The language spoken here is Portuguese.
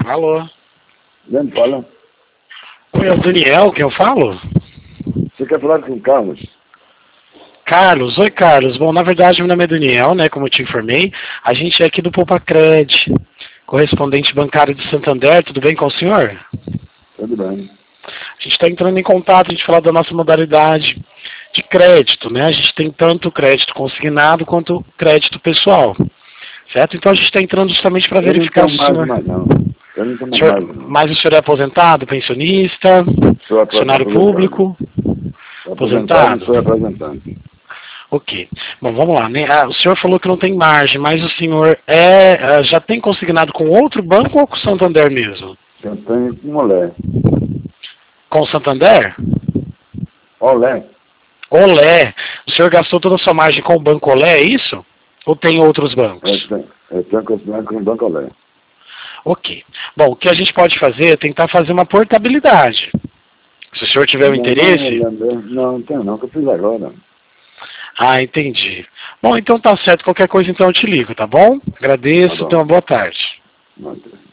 Alô? Quem fala? Oi, é o Daniel, quem eu falo? Você quer falar com o Carlos? Carlos, oi Carlos. Bom, na verdade meu nome é Daniel, né, como eu te informei. A gente é aqui do Poupa-Cred, correspondente bancário de Santander, tudo bem com o senhor? Tudo bem. A gente está entrando em contato, a gente fala da nossa modalidade de crédito, né? A gente tem tanto crédito consignado quanto crédito pessoal, certo? Então a gente está entrando justamente para verificar se o senhor... não. Eu não tenho senhor... mais, não. Mas o senhor é aposentado, pensionista, Sou funcionário aposentado. público, Sou aposentado? e sou aposentado. Ok. Bom, vamos lá, né? O senhor falou que não tem margem, mas o senhor já tem consignado com outro banco ou com o Santander mesmo? Eu tenho com Olé. Com o Santander? Olé. Olé. O senhor gastou toda a sua margem com o Banco Olé, é isso? Ou tem outros bancos? Eu tenho consignado com o Banco Olé. Ok. Bom, o que a gente pode fazer é tentar fazer uma portabilidade. Se o senhor tiver um interesse... Não tenho não, que eu fiz agora. Ah, entendi. Bom, então tá certo. Qualquer coisa então eu te ligo, tá bom? Agradeço, Tá bom. tenha uma boa tarde. Não,